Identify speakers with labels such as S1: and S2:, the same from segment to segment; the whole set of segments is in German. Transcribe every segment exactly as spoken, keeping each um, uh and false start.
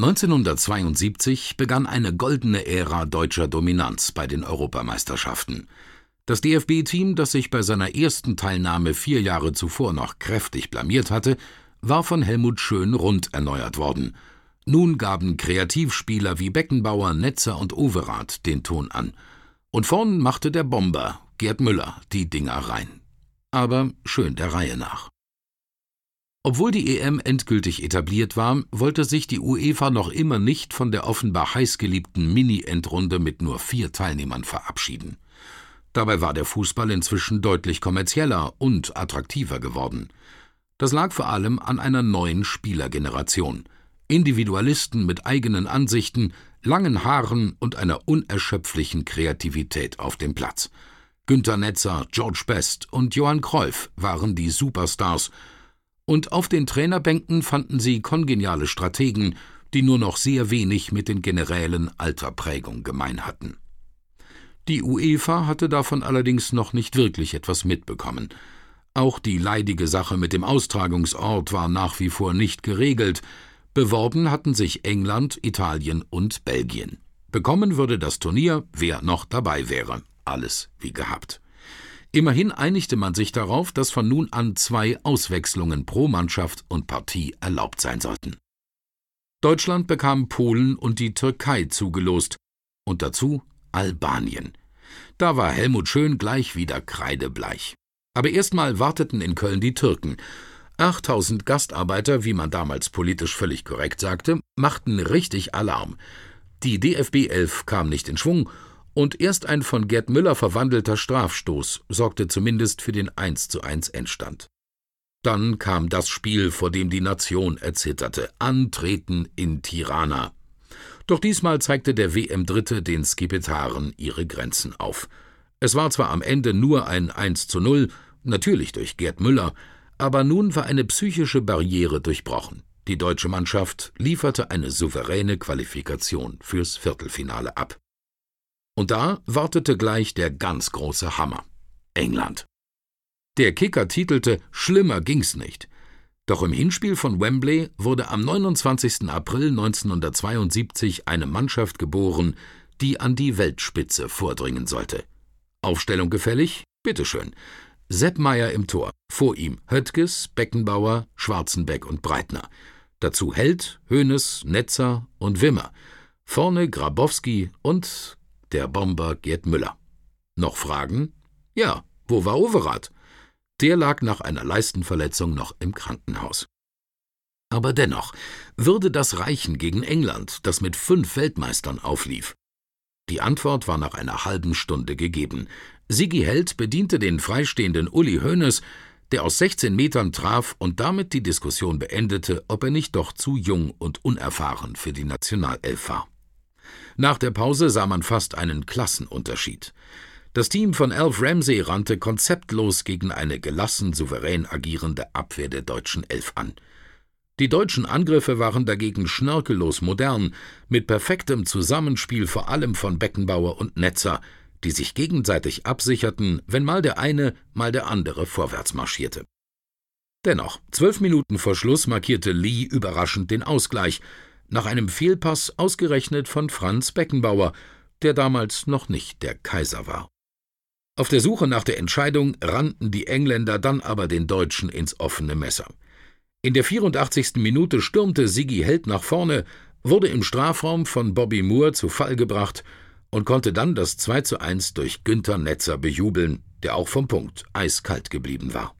S1: neunzehnhundertzweiundsiebzig begann eine goldene Ära deutscher Dominanz bei den Europameisterschaften. Das D F B-Team, das sich bei seiner ersten Teilnahme vier Jahre zuvor noch kräftig blamiert hatte, war von Helmut Schön rund erneuert worden. Nun gaben Kreativspieler wie Beckenbauer, Netzer und Overath den Ton an. Und vorn machte der Bomber, Gerd Müller, die Dinger rein. Aber schön der Reihe nach. Obwohl die E M endgültig etabliert war, wollte sich die UEFA noch immer nicht von der offenbar heißgeliebten Mini-Endrunde mit nur vier Teilnehmern verabschieden. Dabei war der Fußball inzwischen deutlich kommerzieller und attraktiver geworden. Das lag vor allem an einer neuen Spielergeneration. Individualisten mit eigenen Ansichten, langen Haaren und einer unerschöpflichen Kreativität auf dem Platz. Günter Netzer, George Best und Johann Cruyff waren die Superstars, und auf den Trainerbänken fanden sie kongeniale Strategen, die nur noch sehr wenig mit den Generälen alter Prägung gemein hatten. Die UEFA hatte davon allerdings noch nicht wirklich etwas mitbekommen. Auch die leidige Sache mit dem Austragungsort war nach wie vor nicht geregelt. Beworben hatten sich England, Italien und Belgien. Bekommen würde das Turnier, wer noch dabei wäre. Alles wie gehabt. Immerhin einigte man sich darauf, dass von nun an zwei Auswechslungen pro Mannschaft und Partie erlaubt sein sollten. Deutschland bekam Polen und die Türkei zugelost und dazu Albanien. Da war Helmut Schön gleich wieder kreidebleich. Aber erstmal warteten in Köln die Türken. achttausend Gastarbeiter, wie man damals politisch völlig korrekt sagte, machten richtig Alarm. Die D F B elf kam nicht in Schwung, und erst ein von Gerd Müller verwandelter Strafstoß sorgte zumindest für den eins zu eins Endstand. Dann kam das Spiel, vor dem die Nation erzitterte: Antreten in Tirana. Doch diesmal zeigte der W M-Dritte den Skipetaren ihre Grenzen auf. Es war zwar am Ende nur ein eins zu null, natürlich durch Gerd Müller, aber nun war eine psychische Barriere durchbrochen. Die deutsche Mannschaft lieferte eine souveräne Qualifikation fürs Viertelfinale ab. Und da wartete gleich der ganz große Hammer: England. Der Kicker titelte, schlimmer ging's nicht. Doch im Hinspiel von Wembley wurde am neunundzwanzigsten April neunzehnhundertzweiundsiebzig eine Mannschaft geboren, die an die Weltspitze vordringen sollte. Aufstellung gefällig? Bitteschön. Sepp Maier im Tor, vor ihm Höttges, Beckenbauer, Schwarzenbeck und Breitner. Dazu Held, Hoeneß, Netzer und Wimmer. Vorne Grabowski und der Bomber Gerd Müller. Noch Fragen? Ja, wo war Overath? Der lag nach einer Leistenverletzung noch im Krankenhaus. Aber dennoch, würde das reichen gegen England, das mit fünf Weltmeistern auflief? Die Antwort war nach einer halben Stunde gegeben. Sigi Held bediente den freistehenden Uli Hoeneß, der aus sechzehn Metern traf und damit die Diskussion beendete, ob er nicht doch zu jung und unerfahren für die Nationalelf war. Nach der Pause sah man fast einen Klassenunterschied. Das Team von Alf Ramsey rannte konzeptlos gegen eine gelassen souverän agierende Abwehr der deutschen Elf an. Die deutschen Angriffe waren dagegen schnörkellos modern, mit perfektem Zusammenspiel vor allem von Beckenbauer und Netzer, die sich gegenseitig absicherten, wenn mal der eine, mal der andere vorwärts marschierte. Dennoch, zwölf Minuten vor Schluss markierte Lee überraschend den Ausgleich, nach einem Fehlpass ausgerechnet von Franz Beckenbauer, der damals noch nicht der Kaiser war. Auf der Suche nach der Entscheidung rannten die Engländer dann aber den Deutschen ins offene Messer. In der vierundachtzigsten Minute stürmte Sigi Held nach vorne, wurde im Strafraum von Bobby Moore zu Fall gebracht und konnte dann das zwei zu eins durch Günter Netzer bejubeln, der auch vom Punkt eiskalt geblieben war.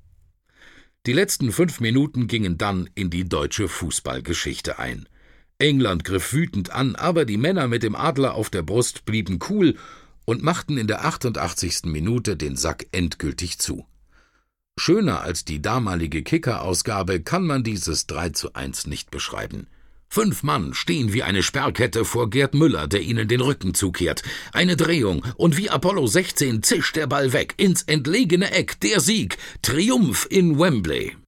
S1: Die letzten fünf Minuten gingen dann in die deutsche Fußballgeschichte ein. England griff wütend an, aber die Männer mit dem Adler auf der Brust blieben cool und machten in der achtundachtzigsten Minute den Sack endgültig zu. Schöner als die damalige Kicker-Ausgabe kann man dieses drei zu eins nicht beschreiben. Fünf Mann stehen wie eine Sperrkette vor Gerd Müller, der ihnen den Rücken zukehrt. Eine Drehung und wie Apollo sechzehn zischt der Ball weg, ins entlegene Eck, der Sieg, Triumph in Wembley.